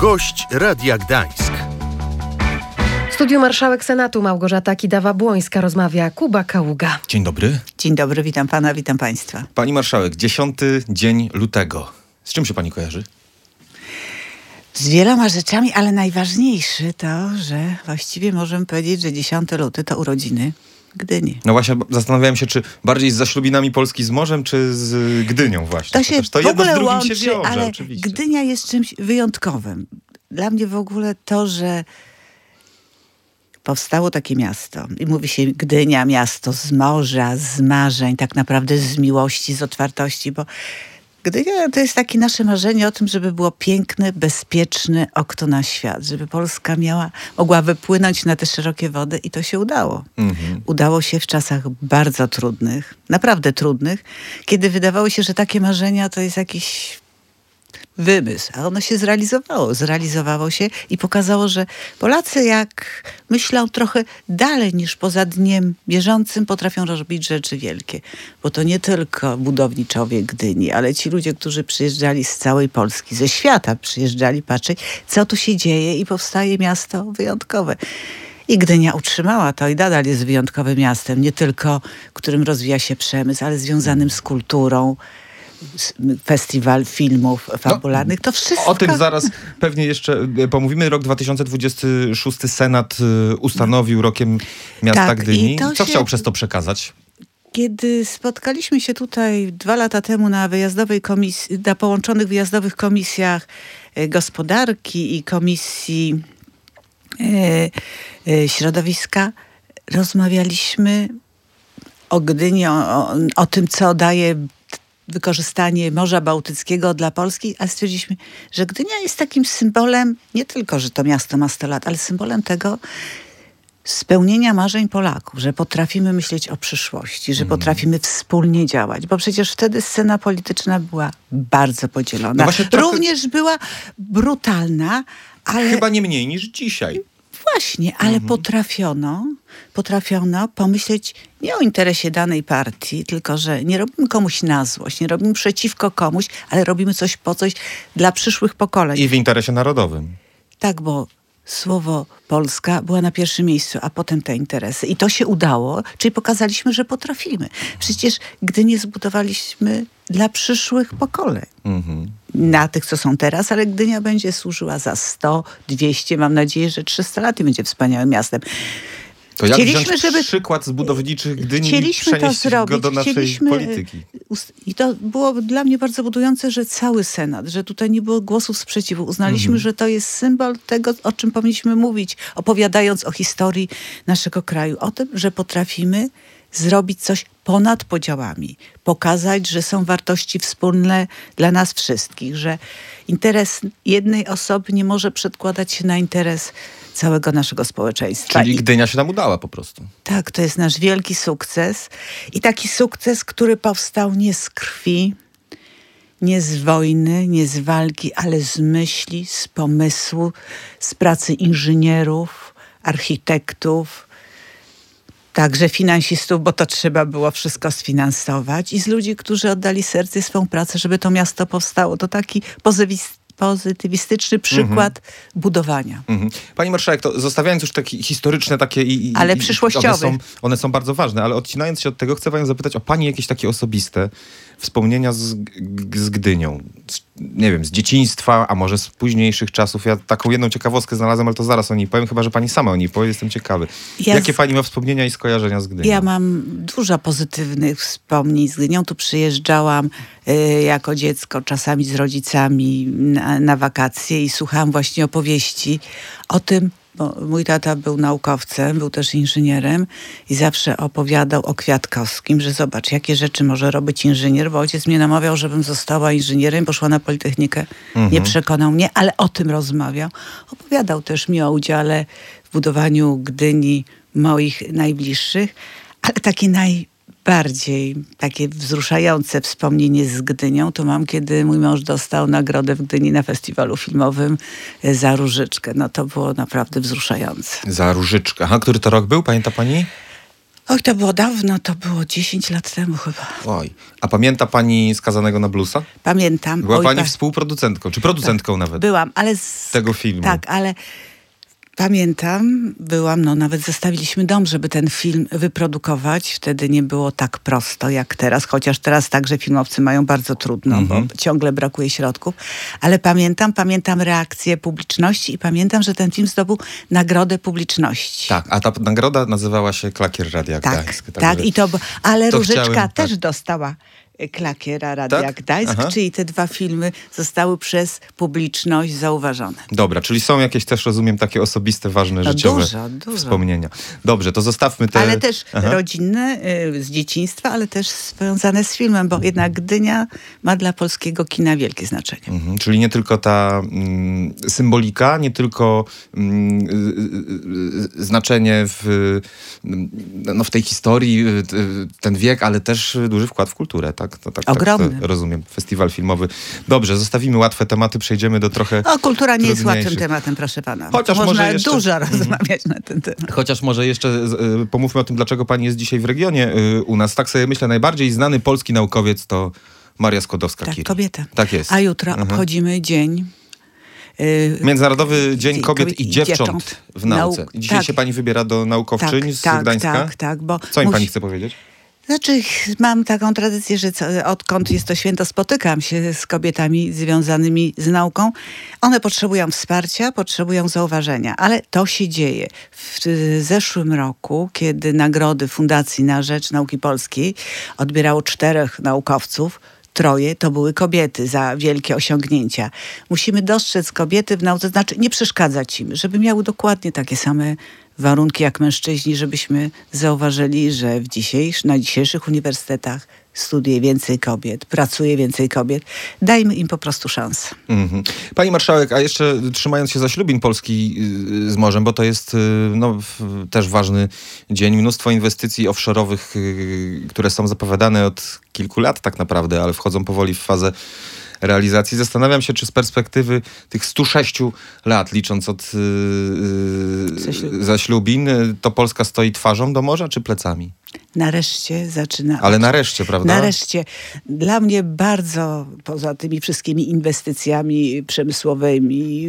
Gość Radia Gdańsk. W studiu marszałek Senatu Małgorzata Kidawa-Błońska rozmawia Kuba Kaługa. Dzień dobry. Dzień dobry, witam pana, witam państwa. Pani marszałek, 10 dzień lutego. Z czym się pani kojarzy? Z wieloma rzeczami, ale najważniejszy to, że właściwie możemy powiedzieć, że 10 luty to urodziny Gdyni. No właśnie zastanawiałem się, czy bardziej z zaślubinami Polski z morzem, czy z Gdynią właśnie. To się to w jedno ogóle z drugim łączy, się wiąże, ale oczywiście. Gdynia jest czymś wyjątkowym. Dla mnie w ogóle to, że powstało takie miasto i mówi się Gdynia, miasto z morza, z marzeń, tak naprawdę z miłości, z otwartości, bo Gdynia to jest takie nasze marzenie o tym, żeby było piękne, bezpieczne okno na świat, żeby Polska mogła wypłynąć na te szerokie wody i to się udało. Udało się w czasach bardzo trudnych, naprawdę trudnych, kiedy wydawało się, że takie marzenia to jest jakiś wymysł, a ono się zrealizowało się i pokazało, że Polacy jak myślą trochę dalej niż poza dniem bieżącym, potrafią robić rzeczy wielkie. Bo to nie tylko budowniczowie Gdyni, ale ci ludzie, którzy przyjeżdżali z całej Polski, ze świata przyjeżdżali patrzeć, co tu się dzieje i powstaje miasto wyjątkowe. I Gdynia utrzymała to i nadal jest wyjątkowym miastem, nie tylko którym rozwija się przemysł, ale związanym z kulturą, festiwal filmów fabularnych, to wszystko... O tym zaraz pewnie jeszcze pomówimy. Rok 2026 Senat ustanowił rokiem miasta Tak, Gdyni. Co chciał przez to przekazać? Kiedy spotkaliśmy się tutaj 2 lata temu na na połączonych wyjazdowych komisjach gospodarki i komisji środowiska, rozmawialiśmy o Gdyni, o tym, co daje wykorzystanie Morza Bałtyckiego dla Polski, a stwierdziliśmy, że Gdynia jest takim symbolem, nie tylko, że to miasto ma 100 lat, ale symbolem tego spełnienia marzeń Polaków, że potrafimy myśleć o przyszłości, że potrafimy wspólnie działać, bo przecież wtedy scena polityczna była bardzo podzielona. Również była brutalna, ale... Chyba nie mniej niż dzisiaj. Właśnie, ale potrafiono pomyśleć nie o interesie danej partii, tylko że nie robimy komuś na złość, nie robimy przeciwko komuś, ale robimy coś po coś dla przyszłych pokoleń. I w interesie narodowym. Tak, bo słowo Polska była na pierwszym miejscu, a potem te interesy. I to się udało, czyli pokazaliśmy, że potrafimy. Przecież Gdynię zbudowaliśmy dla przyszłych pokoleń. Na tych, co są teraz, ale Gdynia będzie służyła za 100, 200, mam nadzieję, że 300 lat i będzie wspaniałym miastem. To jak wziąć przykład z budowniczych Gdyni i przenieść go do naszej polityki? I to było dla mnie bardzo budujące, że cały Senat, że tutaj nie było głosów sprzeciwu. Uznaliśmy, że to jest symbol tego, o czym powinniśmy mówić, opowiadając o historii naszego kraju. O tym, że potrafimy zrobić coś ponad podziałami. Pokazać, że są wartości wspólne dla nas wszystkich, że interes jednej osoby nie może przedkładać się na interes całego naszego społeczeństwa. Czyli Gdynia się nam udała po prostu. Tak, to jest nasz wielki sukces. I taki sukces, który powstał nie z krwi, nie z wojny, nie z walki, ale z myśli, z pomysłu, z pracy inżynierów, architektów, także finansistów, bo to trzeba było wszystko sfinansować i z ludzi, którzy oddali serce i swą pracę, żeby to miasto powstało. To taki pozytywistyczny przykład budowania. Pani marszałek, to zostawiając już takie historyczne ale przyszłościowe. One są bardzo ważne, ale odcinając się od tego, chcę panią zapytać o pani jakieś takie osobiste wspomnienia z Gdynią. Nie wiem, z dzieciństwa, a może z późniejszych czasów. Ja taką jedną ciekawostkę znalazłem, ale to zaraz o niej powiem, chyba że pani sama o niej powie, jestem ciekawy. Jakie pani ma wspomnienia i skojarzenia z Gdynią? Ja mam dużo pozytywnych wspomnień z Gdynią. Tu przyjeżdżałam jako dziecko, czasami z rodzicami na wakacje i słuchałam właśnie opowieści o tym, bo mój tata był naukowcem, był też inżynierem i zawsze opowiadał o Kwiatkowskim, że zobacz, jakie rzeczy może robić inżynier, bo ojciec mnie namawiał, żebym została inżynierem, poszła na Politechnikę. Nie przekonał mnie, ale o tym rozmawiał. Opowiadał też mi o udziale w budowaniu Gdyni moich najbliższych, ale takie najbardziej takie wzruszające wspomnienie z Gdynią to mam, kiedy mój mąż dostał nagrodę w Gdyni na festiwalu filmowym za Różyczkę. No to było naprawdę wzruszające. Za Różyczkę. Aha, który to rok był? Pamięta pani? Oj, to było dawno, to było 10 lat temu chyba. Oj. A pamięta pani Skazanego na bluesa? Pamiętam. Była Oj, pani współproducentką, czy producentką nawet Byłam, ale tego filmu. Tak, ale pamiętam, nawet zostawiliśmy dom, żeby ten film wyprodukować. Wtedy nie było tak prosto jak teraz, chociaż teraz także filmowcy mają bardzo trudno, bo ciągle brakuje środków. Ale pamiętam reakcję publiczności i pamiętam, że ten film zdobył nagrodę publiczności. Tak, a ta nagroda nazywała się Klakier Radia Gdańsk. Tak, ale to Różyczka chciałem, też dostała Klakiera Radia Tak? Gdańsk, Aha. czyli te 2 filmy zostały przez publiczność zauważone. Dobra, czyli są jakieś też, rozumiem, takie osobiste, ważne, życiowe dużo. wspomnienia. Dobrze, to zostawmy te... Ale też rodzinne, z dzieciństwa, ale też związane z filmem, bo jednak Gdynia ma dla polskiego kina wielkie znaczenie. Czyli nie tylko ta symbolika, nie tylko znaczenie w tej historii, ten wiek, ale też duży wkład w kulturę, tak? Tak Ogromny. to rozumiem. Festiwal filmowy. Dobrze, zostawimy łatwe tematy, przejdziemy do trochę Kultura nie jest łatwym trudniejszych. tematem, proszę pana. Chociaż Można może jeszcze... dużo rozmawiać na ten temat. Chociaż może jeszcze pomówmy o tym, dlaczego pani jest dzisiaj w regionie u nas. Tak sobie myślę, najbardziej znany polski naukowiec to Maria Skłodowska-Curie. Tak, kobieta. Tak jest. A jutro obchodzimy dzień... Międzynarodowy Dzień Kobiet i Dziewcząt w nauce. I dzisiaj się pani wybiera do naukowczyń z Gdańska? Tak. Bo Co im pani chce powiedzieć? Znaczy, mam taką tradycję, że odkąd jest to święto, spotykam się z kobietami związanymi z nauką. One potrzebują wsparcia, potrzebują zauważenia, ale to się dzieje. W zeszłym roku, kiedy nagrody Fundacji na Rzecz Nauki Polskiej odbierało 4 naukowców, 3 to były kobiety za wielkie osiągnięcia. Musimy dostrzec kobiety w nauce, znaczy nie przeszkadzać im, żeby miały dokładnie takie same warunki jak mężczyźni, żebyśmy zauważyli, że na dzisiejszych uniwersytetach studiuje więcej kobiet, pracuje więcej kobiet. Dajmy im po prostu szansę. Pani marszałek, a jeszcze trzymając się zaślubin Polski z morzem, bo to jest też ważny dzień. Mnóstwo inwestycji offshore'owych, które są zapowiadane od kilku lat tak naprawdę, ale wchodzą powoli w fazę realizacji. Zastanawiam się, czy z perspektywy tych 106 lat, licząc od zaślubin, to Polska stoi twarzą do morza, czy plecami? Nareszcie zaczyna... Ale nareszcie, prawda? Nareszcie. Dla mnie bardzo, poza tymi wszystkimi inwestycjami przemysłowymi,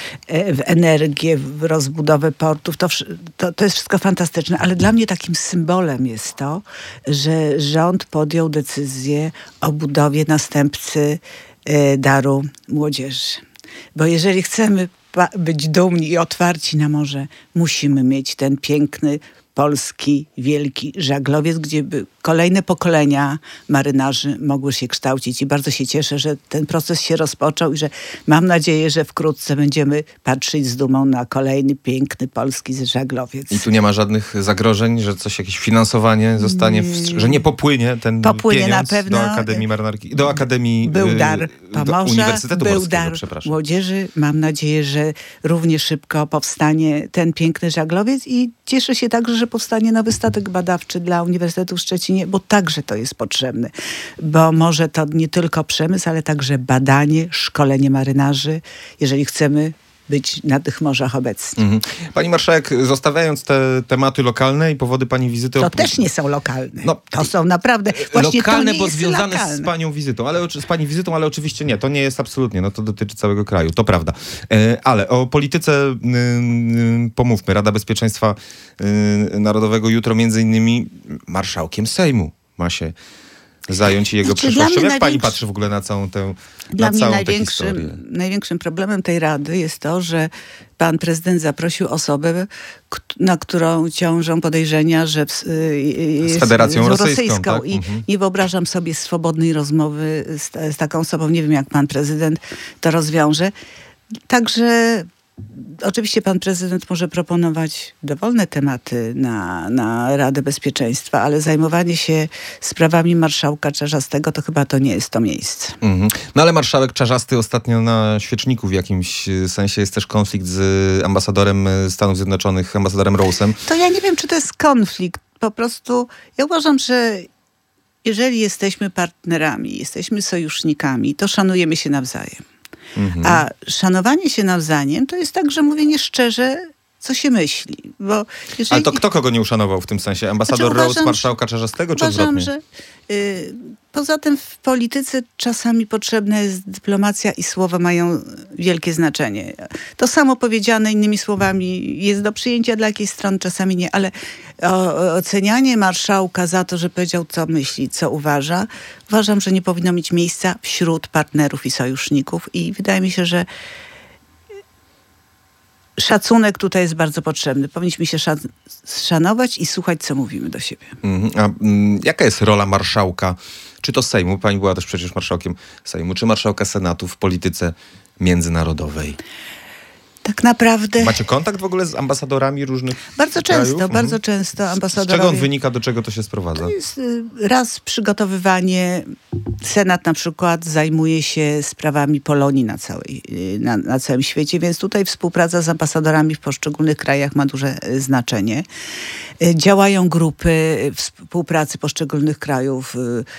w energię, w rozbudowę portów, to jest wszystko fantastyczne, ale dla mnie takim symbolem jest to, że rząd podjął decyzję o budowie następcy Daru Młodzieży. Bo jeżeli chcemy być dumni i otwarci na morze, musimy mieć ten piękny, polski, wielki żaglowiec, gdzie by kolejne pokolenia marynarzy mogły się kształcić. I bardzo się cieszę, że ten proces się rozpoczął i że mam nadzieję, że wkrótce będziemy patrzeć z dumą na kolejny piękny polski żaglowiec. I tu nie ma żadnych zagrożeń, że jakieś finansowanie zostanie, że nie popłynie ten pieniądz na pewno do Akademii Marynarki, do Akademii był dar Pomorza, Uniwersytetu był Morskiego, dar przepraszam. Młodzieży. Mam nadzieję, że równie szybko powstanie ten piękny żaglowiec i cieszę się także, że powstanie nowy statek badawczy dla Uniwersytetu w Szczecinie, bo także to jest potrzebne. Bo może to nie tylko przemysł, ale także badanie, szkolenie marynarzy, jeżeli chcemy być na tych morzach obecni. Pani marszałek, zostawiając te tematy lokalne i powody pani wizyty... To też nie są lokalne. No, to są naprawdę... Właśnie lokalne, to nie bo jest związane lokalne. z pani wizytą, ale oczywiście nie. To nie jest absolutnie. No to dotyczy całego kraju. To prawda. Ale o polityce pomówmy. Rada Bezpieczeństwa Narodowego jutro między innymi marszałkiem Sejmu ma się zająć i jego przyszłością. Jak pani patrzy w ogóle na całą tę Dla mnie historię? największym problemem tej Rady jest to, że pan prezydent zaprosił osobę, na którą ciążą podejrzenia, że jest z Federacją Rosyjską. Tak? I nie wyobrażam sobie swobodnej rozmowy z taką osobą. Nie wiem, jak pan prezydent to rozwiąże. Także oczywiście pan prezydent może proponować dowolne tematy na Radę Bezpieczeństwa, ale zajmowanie się sprawami marszałka Czarzastego to chyba to nie jest to miejsce. No ale marszałek Czarzasty ostatnio na świeczniku w jakimś sensie jest też konflikt z ambasadorem Stanów Zjednoczonych, ambasadorem Rose'em. To ja nie wiem, czy to jest konflikt. Po prostu ja uważam, że jeżeli jesteśmy partnerami, jesteśmy sojusznikami, to szanujemy się nawzajem. A szanowanie się nawzajem to jest także mówienie szczerze, co się myśli. Bo jeżeli... Ale to kto kogo nie uszanował w tym sensie? Ambasador Rose, marszałka Czarzastego, czy uważam, odwrotnie? że poza tym w polityce czasami potrzebna jest dyplomacja i słowa mają wielkie znaczenie. To samo powiedziane innymi słowami jest do przyjęcia dla jakiejś strony, czasami nie, ale ocenianie marszałka za to, że powiedział, co myśli, co uważa, uważam, że nie powinno mieć miejsca wśród partnerów i sojuszników i wydaje mi się, że szacunek tutaj jest bardzo potrzebny. Powinniśmy się szanować i słuchać, co mówimy do siebie. Jaka jest rola marszałka? Czy to Sejmu? Pani była też przecież marszałkiem Sejmu. Czy marszałka Senatu w polityce międzynarodowej? Tak naprawdę... Macie kontakt w ogóle z ambasadorami różnych krajów? Bardzo często ambasadorowie... Z czego on wynika, do czego to się sprowadza? To jest raz przygotowywanie. Senat na przykład zajmuje się sprawami Polonii na całym świecie, więc tutaj współpraca z ambasadorami w poszczególnych krajach ma duże znaczenie. Działają grupy współpracy poszczególnych krajów,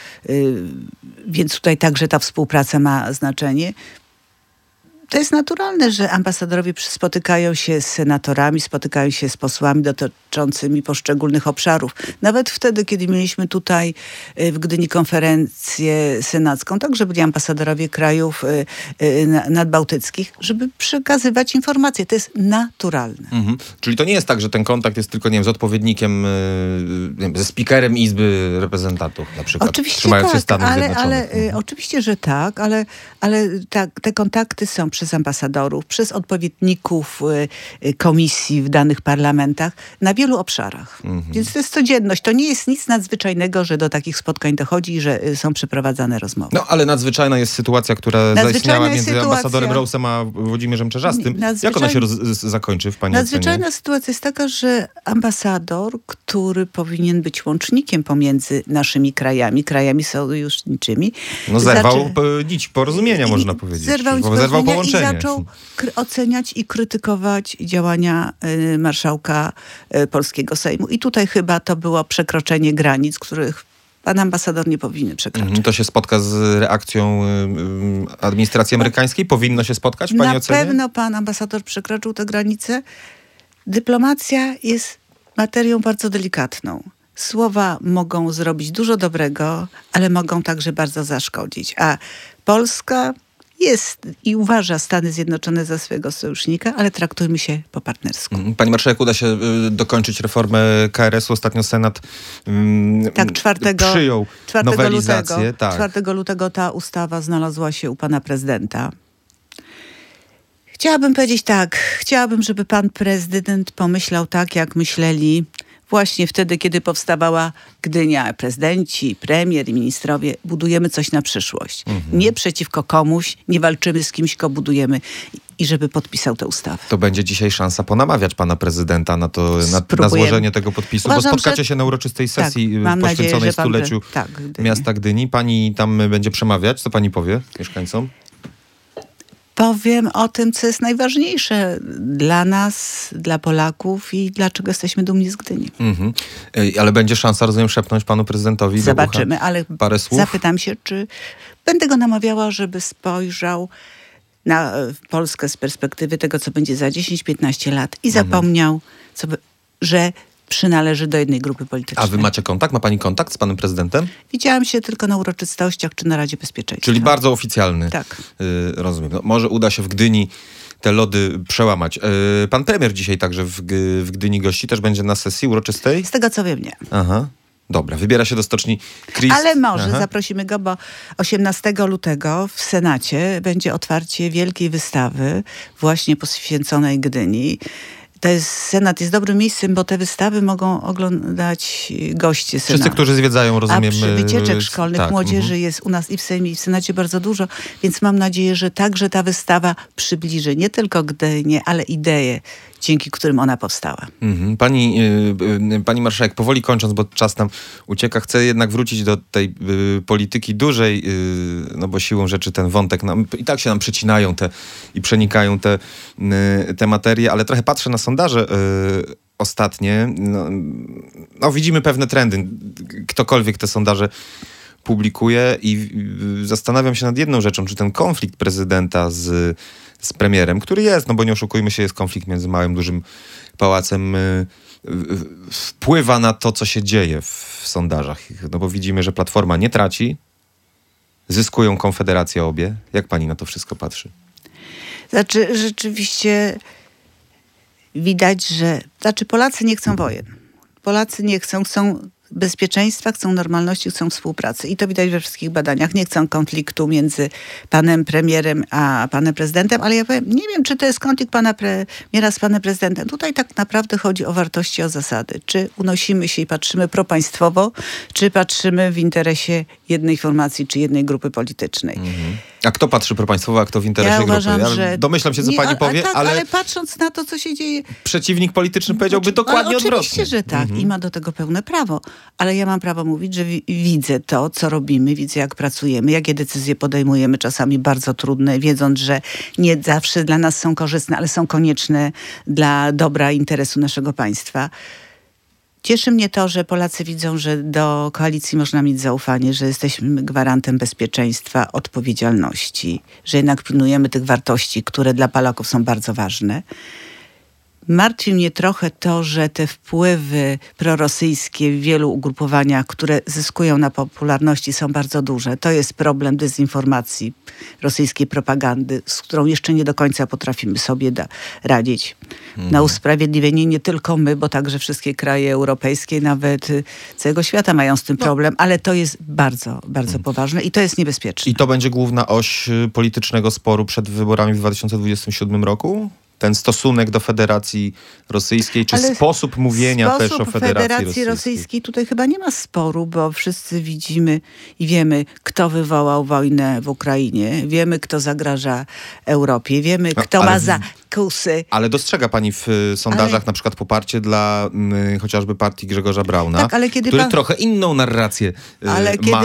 więc tutaj także ta współpraca ma znaczenie. To jest naturalne, że ambasadorowie spotykają się z senatorami, spotykają się z posłami dotyczącymi poszczególnych obszarów. Nawet wtedy, kiedy mieliśmy tutaj w Gdyni konferencję senacką, także byli ambasadorowie krajów nadbałtyckich, żeby przekazywać informacje. To jest naturalne. Czyli to nie jest tak, że ten kontakt jest tylko, nie wiem, z odpowiednikiem, nie wiem, ze speakerem Izby Reprezentantów na przykład, oczywiście trzymając się tak, Stanów Zjednoczonych. oczywiście, że tak, ale te kontakty są przez ambasadorów, przez odpowiedników komisji w danych parlamentach na wielu obszarach. Więc to jest codzienność. To nie jest nic nadzwyczajnego, że do takich spotkań dochodzi i że są przeprowadzane rozmowy. No, ale nadzwyczajna jest sytuacja, która zaistniała między ambasadorem Rose'em a Włodzimierzem Czarzastym. Jak ona się zakończy w pani ocenie? Nadzwyczajna sytuacja jest taka, że ambasador, który powinien być łącznikiem pomiędzy naszymi krajami sojuszniczymi, zerwał nić porozumienia, można powiedzieć. Zerwał połączenie. I zaczął oceniać i krytykować działania marszałka polskiego Sejmu. I tutaj chyba to było przekroczenie granic, których pan ambasador nie powinien przekraczać. To się spotka z reakcją administracji amerykańskiej? Powinno się spotkać w pani ocenie? Na pewno pan ambasador przekroczył tę granicę. Dyplomacja jest materią bardzo delikatną. Słowa mogą zrobić dużo dobrego, ale mogą także bardzo zaszkodzić. A Polska jest i uważa Stany Zjednoczone za swojego sojusznika, ale traktujmy się po partnersku. Pani marszałek, uda się dokończyć reformę KRS-u. Ostatnio Senat przyjął nowelizację. 4 lutego ta ustawa znalazła się u pana prezydenta. Chciałabym powiedzieć tak. Chciałabym, żeby pan prezydent pomyślał tak, jak myśleli właśnie wtedy, kiedy powstawała Gdynia. Prezydenci, premier i ministrowie, budujemy coś na przyszłość. Nie przeciwko komuś, nie walczymy z kimś, go budujemy. I żeby podpisał tę ustawę. To będzie dzisiaj szansa ponamawiać pana prezydenta na złożenie tego podpisu, bo spotkacie się na uroczystej sesji poświęconej stuleciu miasta Gdyni. Pani tam będzie przemawiać. Co pani powie mieszkańcom? Powiem o tym, co jest najważniejsze dla nas, dla Polaków i dlaczego jesteśmy dumni z Gdyni. Ale będzie szansa, rozumiem, szepnąć panu prezydentowi Zobaczymy, ale parę słów? Zapytam się, czy będę go namawiała, żeby spojrzał na Polskę z perspektywy tego, co będzie za 10-15 lat i zapomniał, że przynależy do jednej grupy politycznej. A wy macie kontakt? Ma pani kontakt z panem prezydentem? Widziałam się tylko na uroczystościach czy na Radzie Bezpieczeństwa. Czyli bardzo oficjalny. Tak. Rozumiem. Może uda się w Gdyni te lody przełamać. Pan premier dzisiaj także w Gdyni gości, też będzie na sesji uroczystej? Z tego co wiem, nie. Aha. Dobra, wybiera się do stoczni Christ. Ale może zaprosimy go, bo 18 lutego w Senacie będzie otwarcie wielkiej wystawy właśnie poświęconej Gdyni. Senat jest dobrym miejscem, bo te wystawy mogą oglądać goście Senatu. Wszyscy, którzy zwiedzają, rozumiem. A wycieczek szkolnych młodzieży jest u nas i w Sejmie, i w Senacie bardzo dużo, więc mam nadzieję, że także ta wystawa przybliży nie tylko Gdynię, ale idee, dzięki którym ona powstała. Pani marszałek, powoli kończąc, bo czas nam ucieka, chcę jednak wrócić do tej polityki dużej, no bo siłą rzeczy ten wątek, i tak się nam przecinają i przenikają te materie, ale trochę patrzę na sondaże ostatnie. No, widzimy pewne trendy. Ktokolwiek te sondaże publikuje i zastanawiam się nad jedną rzeczą, czy ten konflikt prezydenta z premierem, który jest, no bo nie oszukujmy się, jest konflikt między małym, dużym pałacem wpływa na to, co się dzieje w sondażach? No bo widzimy, że Platforma nie traci, zyskują Konfederacja obie. Jak pani na to wszystko patrzy? Znaczy, rzeczywiście widać, że... Polacy nie chcą wojen. Polacy nie chcą bezpieczeństwa, chcą normalności, chcą współpracy. I to widać we wszystkich badaniach. Nie chcą konfliktu między panem premierem a panem prezydentem, ale ja powiem, nie wiem, czy to jest konflikt pana premiera z panem prezydentem. Tutaj tak naprawdę chodzi o wartości, o zasady. Czy unosimy się i patrzymy propaństwowo, czy patrzymy w interesie jednej formacji, czy jednej grupy politycznej. Mhm. A kto patrzy propaństwowo, a kto w interesie uważam, grupy? Że... Domyślam się, co pani powie, tak, ale patrząc na to, co się dzieje... Przeciwnik polityczny powiedziałby dokładnie odwrotnie. Oczywiście, że tak. I ma do tego pełne prawo. Ale ja mam prawo mówić, że widzę to, co robimy, widzę, jak pracujemy, jakie decyzje podejmujemy, czasami bardzo trudne, wiedząc, że nie zawsze dla nas są korzystne, ale są konieczne dla dobra interesu naszego państwa. Cieszy mnie to, że Polacy widzą, że do koalicji można mieć zaufanie, że jesteśmy gwarantem bezpieczeństwa, odpowiedzialności, że jednak pilnujemy tych wartości, które dla Polaków są bardzo ważne. Martwi mnie trochę to, że te wpływy prorosyjskie w wielu ugrupowaniach, które zyskują na popularności, są bardzo duże. To jest problem dezinformacji, rosyjskiej propagandy, z którą jeszcze nie do końca potrafimy sobie radzić. Na usprawiedliwienie nie tylko my, bo także wszystkie kraje europejskie, nawet całego świata mają z tym problem, ale to jest bardzo, bardzo poważne i to jest niebezpieczne. I to będzie główna oś politycznego sporu przed wyborami w 2027 roku? Ten stosunek do Federacji Rosyjskiej, czy sposób mówienia też o Federacji Rosyjskiej? Tutaj chyba nie ma sporu, bo wszyscy widzimy i wiemy, kto wywołał wojnę w Ukrainie. Wiemy, kto zagraża Europie. Wiemy, kto ma zakusy. Ale dostrzega pani w sondażach na przykład poparcie dla chociażby partii Grzegorza Brauna, tak, ale który trochę inną narrację ale ma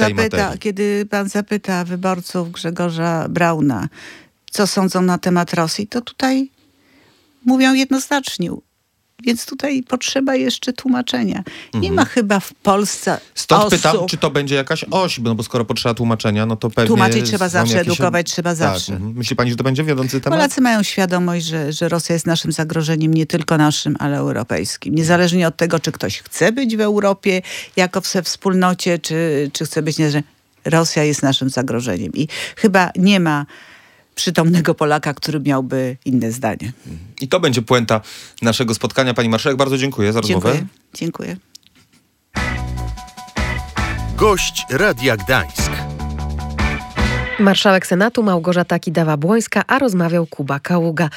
kiedy pan zapyta wyborców Grzegorza Brauna, co sądzą na temat Rosji, to tutaj mówią jednoznacznie. Więc tutaj potrzeba jeszcze tłumaczenia. Nie ma chyba w Polsce Stąd pytam, czy to będzie jakaś oś, bo skoro potrzeba tłumaczenia, no to pewnie... Tłumaczyć trzeba zawsze, edukować trzeba zawsze. Tak. Myśli pani, że to będzie wiodący temat? Polacy mają świadomość, że Rosja jest naszym zagrożeniem, nie tylko naszym, ale europejskim. Niezależnie od tego, czy ktoś chce być w Europie jako w wspólnocie, czy chce być... Rosja jest naszym zagrożeniem. I chyba nie ma przytomnego Polaka, który miałby inne zdanie. I to będzie puenta naszego spotkania. Pani marszałek, bardzo dziękuję za rozmowę. Dziękuję. Gość Radia Gdańsk. Marszałek Senatu Małgorzata Kidawa-Błońska, a rozmawiał Kuba Kaługa.